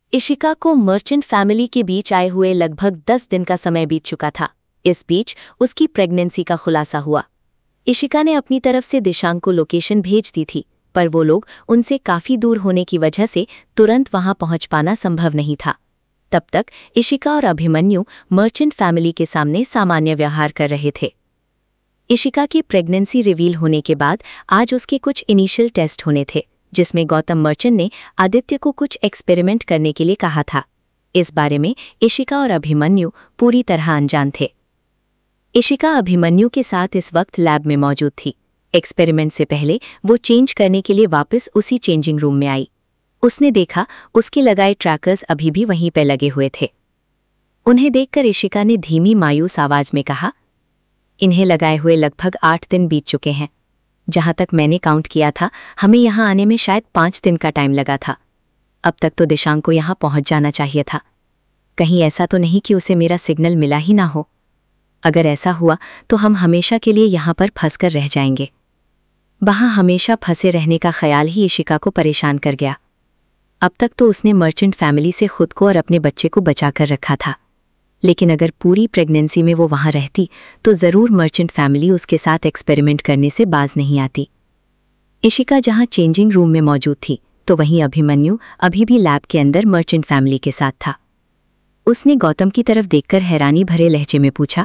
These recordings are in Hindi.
इशिका को मर्चेंट फैमिली के बीच आए हुए लगभग 10 दिन का समय बीत चुका था। इस बीच उसकी प्रेगनेंसी का खुलासा हुआ। इशिका ने अपनी तरफ से दिशांक को लोकेशन भेज दी थी, पर वो लोग उनसे काफी दूर होने की वजह से तुरंत वहां पहुंच पाना संभव नहीं था। तब तक इशिका और अभिमन्यु मर्चेंट फैमिली के सामने सामान्य व्यवहार कर रहे थे। इशिका की प्रेगनेंसी रिवील होने के बाद आज उसके कुछ इनिशियल टेस्ट होने थे, जिसमें गौतम मर्चेंट ने आदित्य को कुछ एक्सपेरिमेंट करने के लिए कहा था। इस बारे में इशिका और अभिमन्यु पूरी तरह अनजान थे। इशिका अभिमन्यु के साथ इस वक्त लैब में मौजूद थी। एक्सपेरिमेंट से पहले वो चेंज करने के लिए वापस उसी चेंजिंग रूम में आई। उसने देखा उसके लगाए ट्रैकर्स अभी भी वहीं पर लगे हुए थे। उन्हें देखकर इशिका ने धीमी मायूस आवाज में कहा, इन्हें लगाए हुए लगभग 8 दिन बीत चुके हैं। जहां तक मैंने काउंट किया था, हमें यहां आने में शायद 5 दिन का टाइम लगा था। अब तक तो दिशांक को यहां पहुंच जाना चाहिए था। कहीं ऐसा तो नहीं कि उसे मेरा सिग्नल मिला ही ना हो। अगर ऐसा हुआ तो हम हमेशा के लिए यहां पर फंसकर रह जाएंगे। वहां हमेशा फंसे रहने का ख्याल ही इशिका को परेशान कर गया। अब तक तो उसने मर्चेंट फैमिली से खुद को और अपने बच्चे को बचा कर रखा था, लेकिन अगर पूरी प्रेगनेंसी में वो वहां रहती तो जरूर मर्चेंट फैमिली उसके साथ एक्सपेरिमेंट करने से बाज नहीं आती। इशिका जहां चेंजिंग रूम में मौजूद थी, तो वहीं अभिमन्यु अभी भी लैब के अंदर मर्चेंट फैमिली के साथ था। उसने गौतम की तरफ देखकर हैरानी भरे लहजे में पूछा,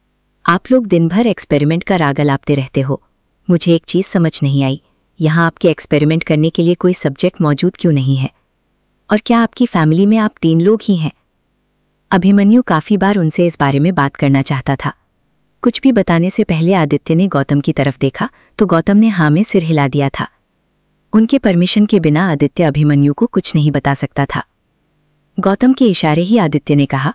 आप लोग दिन भर एक्सपेरिमेंट का राग अलापते रहते हो। मुझे एक चीज समझ नहीं आई, यहां आपके एक्सपेरिमेंट करने के लिए कोई सब्जेक्ट मौजूद क्यों नहीं है? और क्या आपकी फैमिली में आप 3 लोग ही हैं? अभिमन्यु काफी बार उनसे इस बारे में बात करना चाहता था। कुछ भी बताने से पहले आदित्य ने गौतम की तरफ देखा तो गौतम ने हाँ में सिर हिला दिया था। उनके परमिशन के बिना आदित्य अभिमन्यु को कुछ नहीं बता सकता था। गौतम के इशारे ही आदित्य ने कहा,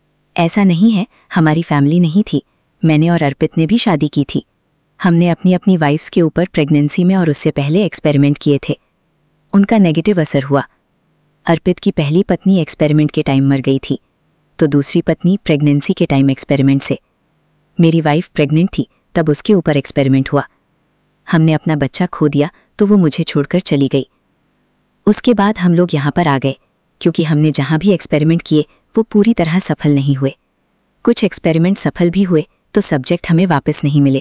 ऐसा नहीं है, हमारी फैमिली नहीं थी। मैंने और अर्पित ने भी शादी की थी। हमने अपनी अपनी वाइफ्स के ऊपर प्रेगनेंसी में और उससे पहले एक्सपेरिमेंट किए थे। उनका नेगेटिव असर हुआ। अर्पित की पहली पत्नी एक्सपेरिमेंट के टाइम मर गई थी, तो दूसरी पत्नी प्रेगनेंसी के टाइम एक्सपेरिमेंट से। मेरी वाइफ प्रेग्नेंट थी तब उसके ऊपर एक्सपेरिमेंट हुआ। हमने अपना बच्चा खो दिया तो वो मुझे छोड़कर चली गई। उसके बाद हम लोग यहाँ पर आ गए, क्योंकि हमने जहाँ भी एक्सपेरिमेंट किए वो पूरी तरह सफल नहीं हुए। कुछ एक्सपेरिमेंट सफल भी हुए तो सब्जेक्ट हमें वापस नहीं मिले।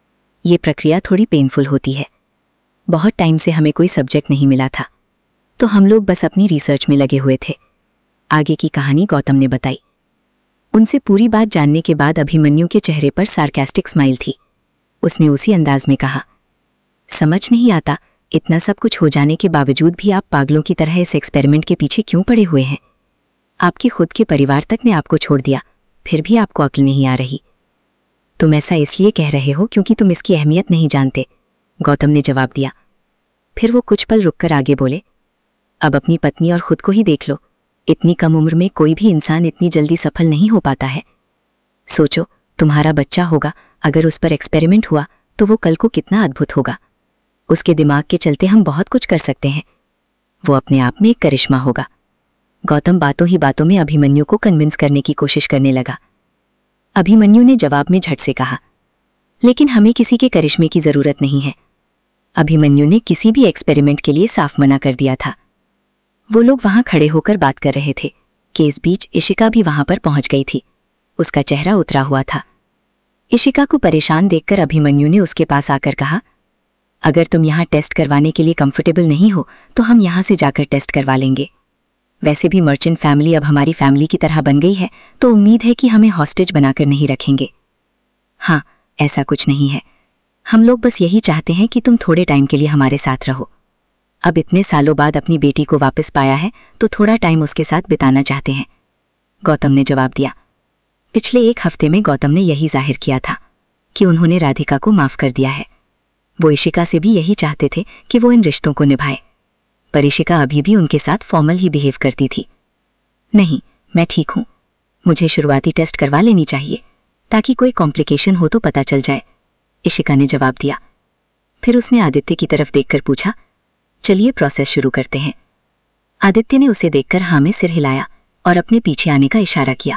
ये प्रक्रिया थोड़ी पेनफुल होती है। बहुत टाइम से हमें कोई सब्जेक्ट नहीं मिला था, तो हम लोग बस अपनी रिसर्च में लगे हुए थे। आगे की कहानी गौतम ने बताई। उनसे पूरी बात जानने के बाद अभिमन्यु के चेहरे पर सार्कास्टिक स्माइल थी। उसने उसी अंदाज में कहा, समझ नहीं आता, इतना सब कुछ हो जाने के बावजूद भी आप पागलों की तरह इस एक्सपेरिमेंट के पीछे क्यों पड़े हुए हैं? आपके खुद के परिवार तक ने आपको छोड़ दिया, फिर भी आपको अक्ल नहीं आ रही। तुम ऐसा इसलिए कह रहे हो क्योंकि तुम इसकी अहमियत नहीं जानते, गौतम ने जवाब दिया। फिर वो कुछ पल रुककर आगे बोले, अब अपनी पत्नी और खुद को ही देख लो। इतनी कम उम्र में कोई भी इंसान इतनी जल्दी सफल नहीं हो पाता है। सोचो, तुम्हारा बच्चा होगा, अगर उस पर एक्सपेरिमेंट हुआ तो वो कल को कितना अद्भुत होगा। उसके दिमाग के चलते हम बहुत कुछ कर सकते हैं। वो अपने आप में एक करिश्मा होगा। गौतम बातों ही बातों में अभिमन्यु को कन्विंस करने की कोशिश करने लगा। अभिमन्यु ने जवाब में झट से कहा, लेकिन हमें किसी के करिश्मे की जरूरत नहीं है। अभिमन्यु ने किसी भी एक्सपेरिमेंट के लिए साफ मना कर दिया था। वो लोग वहां खड़े होकर बात कर रहे थे कि इस बीच इशिका भी वहां पर पहुंच गई थी। उसका चेहरा उतरा हुआ था। इशिका को परेशान देखकर अभिमन्यु ने उसके पास आकर कहा, अगर तुम यहाँ टेस्ट करवाने के लिए कंफर्टेबल नहीं हो तो हम यहाँ से जाकर टेस्ट करवा लेंगे। वैसे भी मर्चेंट फैमिली अब हमारी फैमिली की तरह बन गई है, तो उम्मीद है कि हमें हॉस्टेज बनाकर नहीं रखेंगे। हाँ, ऐसा कुछ नहीं है। हम लोग बस यही चाहते हैं कि तुम थोड़े टाइम के लिए हमारे साथ रहो। अब इतने सालों बाद अपनी बेटी को वापस पाया है तो थोड़ा टाइम उसके साथ बिताना चाहते हैं, गौतम ने जवाब दिया। पिछले 1 हफ्ते में गौतम ने यही जाहिर किया था कि उन्होंने राधिका को माफ कर दिया है। वो इशिका से भी यही चाहते थे कि वो इन रिश्तों को निभाए, पर इशिका अभी भी उनके साथ फॉर्मल ही बिहेव करती थी। नहीं, मैं ठीक हूं, मुझे शुरुआती टेस्ट करवा लेनी चाहिए ताकि कोई कॉम्प्लिकेशन हो तो पता चल जाए, इशिका ने जवाब दिया। फिर उसने आदित्य की तरफ देखकर पूछा, चलिए प्रोसेस शुरू करते हैं। आदित्य ने उसे देखकर हाँ में सिर हिलाया और अपने पीछे आने का इशारा किया।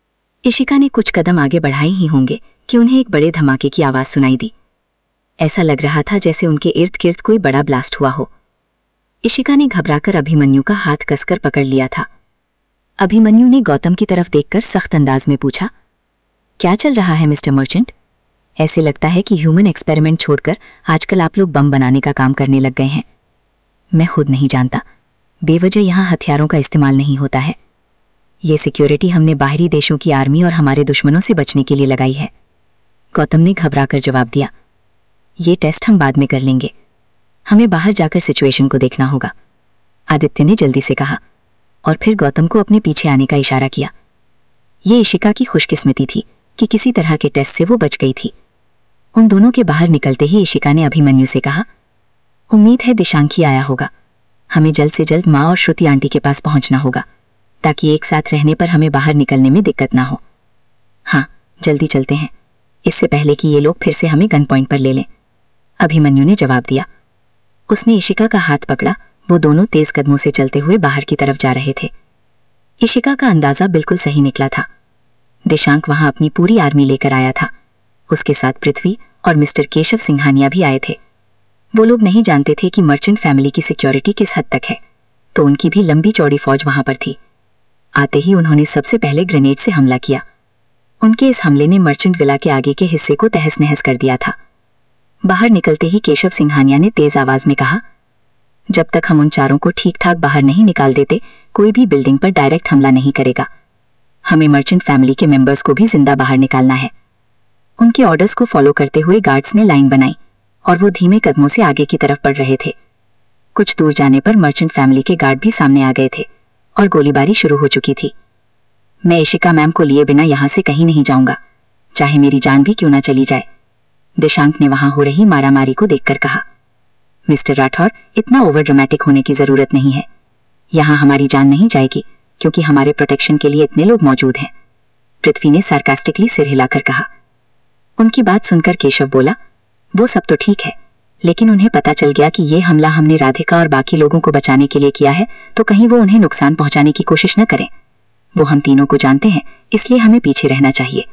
इशिका ने कुछ कदम आगे बढ़ाए ही होंगे कि उन्हें एक बड़े धमाके की आवाज सुनाई दी। ऐसा लग रहा था जैसे उनके इर्द गिर्द कोई बड़ा ब्लास्ट हुआ हो। इशिका ने घबराकर अभिमन्यु का हाथ कसकर पकड़ लिया था अभिमन्यु ने गौतम की तरफ देखकर सख्त अंदाज में पूछा, क्या चल रहा है मिस्टर मर्चेंट? ऐसे लगता है कि ह्यूमन एक्सपेरिमेंट छोड़कर आजकल आप लोग बम बनाने का काम करने लग गए हैं। मैं खुद नहीं जानता, बेवजह यहाँ हथियारों का इस्तेमाल नहीं होता है। ये सिक्योरिटी हमने बाहरी देशों की आर्मी और हमारे दुश्मनों से बचने के लिए लगाई है। गौतम ने घबराकर जवाब दिया, ये टेस्ट हम बाद में कर लेंगे, हमें बाहर जाकर सिचुएशन को देखना होगा। आदित्य ने जल्दी से कहा और फिर गौतम को अपने पीछे आने का इशारा किया। ये इशिका की खुशकिस्मती थी कि किसी तरह के टेस्ट से वो बच गई थी। उन दोनों के बाहर निकलते ही इशिका ने अभिमन्यु से कहा, उम्मीद है दिशांक ही आया होगा। हमें जल्द से जल्द माँ और श्रुति आंटी के पास पहुंचना होगा ताकि एक साथ रहने पर हमें बाहर निकलने में दिक्कत ना हो। हाँ, जल्दी चलते हैं, इससे पहले कि ये लोग फिर से हमें गन पॉइंट पर ले लें, अभिमन्यु ने जवाब दिया। उसने इशिका का हाथ पकड़ा। वो दोनों तेज कदमों से चलते हुए बाहर की तरफ जा रहे थे। इशिका का अंदाजा बिल्कुल सही निकला था। दिशांक वहां अपनी पूरी आर्मी लेकर आया था। उसके साथ पृथ्वी और मिस्टर केशव सिंघानिया भी आए थे। वो लोग नहीं जानते थे कि मर्चेंट फैमिली की सिक्योरिटी किस हद तक है, तो उनकी भी लंबी चौड़ी फौज वहां पर थी। आते ही उन्होंने सबसे पहले ग्रेनेड से हमला किया। उनके इस हमले ने मर्चेंट विला के आगे के हिस्से को तहस नहस कर दिया था। बाहर निकलते ही केशव सिंघानिया ने तेज आवाज में कहा, जब तक हम उन चारों को ठीक ठाक बाहर नहीं निकाल देते, कोई भी बिल्डिंग पर डायरेक्ट हमला नहीं करेगा। हमें मर्चेंट फैमिली के मेंबर्स को भी जिंदा बाहर निकालना है। उनके ऑर्डर्स को फॉलो करते हुए गार्ड्स ने लाइन बनाई और वो धीमे कदमों से आगे की तरफ बढ़ रहे थे। कुछ दूर जाने पर मर्चेंट फैमिली के गार्ड भी सामने आ गए थे और गोलीबारी शुरू हो चुकी थी। मैं इशिका मैम को लिए बिना यहां से कहीं नहीं जाऊंगा, चाहे मेरी जान भी क्यों ना चली जाए, दिशांक ने वहां हो रही मारामारी को देखकर कहा। मिस्टर राठौर, इतना ओवर ड्रामेटिक होने की जरूरत नहीं है। यहां हमारी जान नहीं जाएगी क्योंकि हमारे प्रोटेक्शन के लिए इतने लोग मौजूद हैं, पृथ्वी ने सार्कास्टिकली सिर हिलाकर कहा। उनकी बात सुनकर केशव बोला, वो सब तो ठीक है, लेकिन उन्हें पता चल गया कि ये हमला हमने राधिका और बाकी लोगों को बचाने के लिए किया है, तो कहीं वो उन्हें नुकसान पहुंचाने की कोशिश न करें। वो हम तीनों को जानते हैं, इसलिए हमें पीछे रहना चाहिए।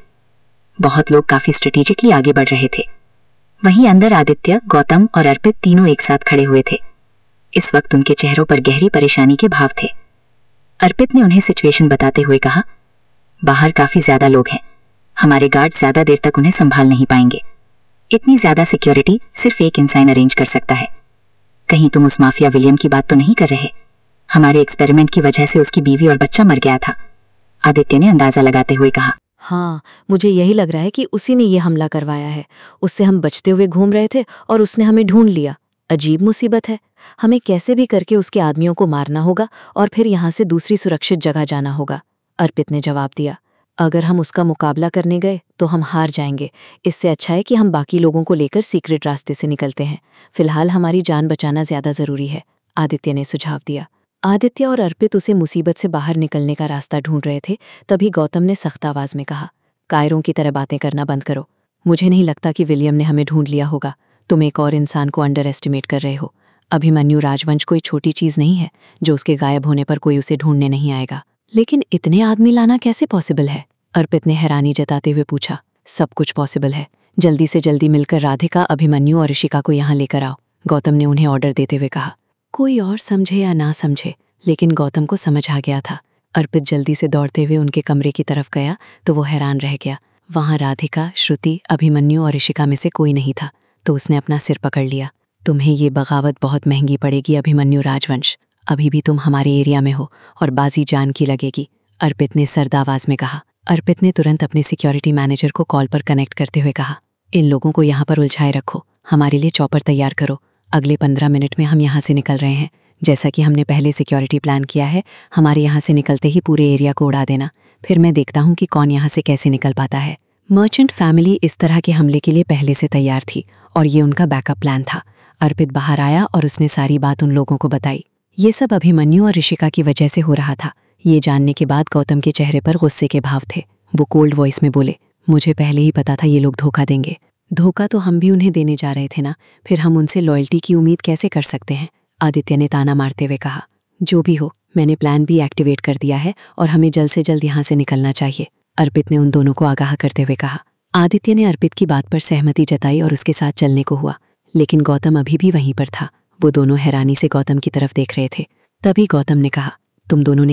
बहुत लोग काफी स्ट्रेटेजिकली आगे बढ़ रहे थे। वहीं अंदर आदित्य, गौतम और अर्पित तीनों एक साथ खड़े हुए थे। इस वक्त उनके चेहरों पर गहरी परेशानी के भाव थे। अर्पित ने उन्हें सिचुएशन बताते हुए कहा, बाहर काफी ज्यादा लोग हैं, हमारे गार्ड ज्यादा देर तक उन्हें संभाल नहीं पाएंगे। इतनी ज्यादा सिक्योरिटी सिर्फ एक इंसान अरेंज कर सकता है। कहीं तुम उस माफिया विलियम की बात तो नहीं कर रहे? हमारे एक्सपेरिमेंट की वजह से उसकी बीवी और बच्चा मर गया था, आदित्य ने अंदाजा लगाते हुए कहा। हाँ, मुझे यही लग रहा है कि उसी ने ये हमला करवाया है। उससे हम बचते हुए घूम रहे थे और उसने हमें ढूंढ लिया। अजीब मुसीबत है। हमें कैसे भी करके उसके आदमियों को मारना होगा और फिर यहाँ से दूसरी सुरक्षित जगह जाना होगा, अर्पित ने जवाब दिया। अगर हम उसका मुकाबला करने गए तो हम हार जाएंगे। इससे अच्छा है कि हम बाकी लोगों को लेकर सीक्रेट रास्ते से निकलते हैं। फिलहाल हमारी जान बचाना ज्यादा जरूरी है, आदित्य ने सुझाव दिया। आदित्य और अर्पित उसे मुसीबत से बाहर निकलने का रास्ता ढूंढ रहे थे, तभी गौतम ने सख्त आवाज में कहा, कायरों की तरह बातें करना बंद करो। मुझे नहीं लगता कि विलियम ने हमें ढूंढ लिया होगा। तुम एक और इंसान को अंडर एस्टिमेट कर रहे हो। अभिमन्यु राजवंश कोई छोटी चीज नहीं है जो उसके गायब होने पर कोई उसे ढूंढने नहीं आएगा। लेकिन इतने आदमी लाना कैसे पॉसिबल है? अर्पित ने हैरानी जताते हुए पूछा। सब कुछ पॉसिबल है। जल्दी से जल्दी मिलकर राधिका, अभिमन्यु और ऋषिका को यहाँ लेकर आओ, गौतम ने उन्हें ऑर्डर देते हुए कहा। कोई और समझे या ना समझे, लेकिन गौतम को समझ आ गया था। अर्पित जल्दी से दौड़ते हुए उनके कमरे की तरफ गया तो वो हैरान रह गया। वहां राधिका, श्रुति, अभिमन्यु और ऋषिका में से कोई नहीं था। तो उसने अपना सिर पकड़ लिया। तुम्हें ये बगावत बहुत महंगी पड़ेगी अभिमन्यु राजवंश। अभी भी तुम हमारे एरिया में हो और बाजी जान की लगेगी, अर्पित ने सर्द आवाज में कहा। अर्पित ने तुरंत अपने सिक्योरिटी मैनेजर को कॉल पर कनेक्ट करते हुए कहा, इन लोगों को यहाँ पर उलझाए रखो, हमारे लिए चॉपर तैयार करो। अगले 15 मिनट में हम यहाँ से निकल रहे हैं। जैसा कि हमने पहले सिक्योरिटी प्लान किया है, हमारे यहाँ से निकलते ही पूरे एरिया को उड़ा देना। फिर मैं देखता हूँ कि कौन यहाँ से कैसे निकल पाता है। मर्चेंट फैमिली इस तरह के हमले के लिए पहले से तैयार थी और ये उनका बैकअप प्लान था। अर्पित बाहर आया और उसने सारी बात उन लोगों को बताई। ये सब अभिमन्यु और ऋषिका की वजह से हो रहा था। ये जानने के बाद गौतम के चेहरे पर गुस्से के भाव थे। वो कोल्ड वॉइस में बोले, मुझे पहले ही पता था ये लोग धोखा देंगे। धोखा तो हम भी उन्हें देने जा रहे थे ना, फिर हम उनसे लॉयल्टी की उम्मीद कैसे कर सकते हैं, आदित्य ने ताना मारते हुए कहा। जो भी हो, मैंने प्लान भी एक्टिवेट कर दिया है और हमें जल्द से जल्द यहाँ से निकलना चाहिए, अर्पित ने उन दोनों को आगाह करते हुए कहा। आदित्य ने अर्पित की बात पर सहमति जताई और उसके साथ चलने को हुआ, लेकिन गौतम अभी भी वहीं पर था। वो दोनों हैरानी से गौतम की तरफ देख रहे थे। तभी गौतम ने कहा, तुम दोनों निकलो,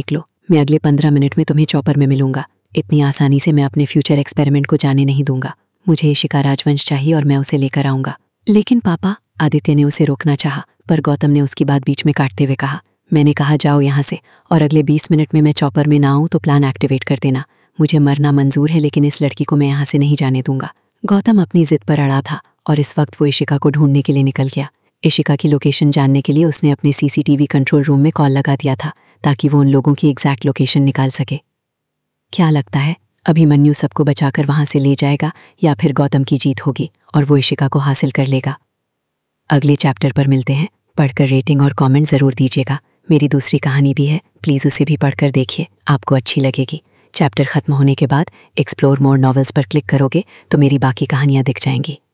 मैं अगले 15 मिनट में तुम्हें चॉपर में मिलूंगा। इतनी आसानी से मैं अपने फ्यूचर एक्सपेरिमेंट को जाने नहीं दूंगा। मुझे इशिका राजवंश चाहिए और मैं उसे लेकर आऊंगा। लेकिन पापा, आदित्य ने उसे रोकना चाहा, पर गौतम ने उसकी बात बीच में काटते हुए कहा, मैंने कहा जाओ यहाँ से, और अगले 20 मिनट में मैं चॉपर में ना आऊँ तो प्लान एक्टिवेट कर देना। मुझे मरना मंजूर है, लेकिन इस लड़की को मैं यहाँ से नहीं जाने दूंगा। गौतम अपनी जिद पर अड़ा था और इस वक्त वो इशिका को ढूंढने के लिए निकल गया। इशिका की लोकेशन जानने के लिए उसने अपने सीसीटीवी कंट्रोल रूम में कॉल लगा दिया था, ताकि वो उन लोगों की एग्जैक्ट लोकेशन निकाल सके। क्या लगता है, अभिमन्यु सबको बचाकर वहां से ले जाएगा या फिर गौतम की जीत होगी और वो इशिका को हासिल कर लेगा? अगले चैप्टर पर मिलते हैं। पढ़कर रेटिंग और कमेंट ज़रूर दीजिएगा। मेरी दूसरी कहानी भी है, प्लीज़ उसे भी पढ़कर देखिए, आपको अच्छी लगेगी। चैप्टर ख़त्म होने के बाद एक्सप्लोर मोर नॉवेल्स पर क्लिक करोगे तो मेरी बाकी कहानियाँ दिख जाएंगी।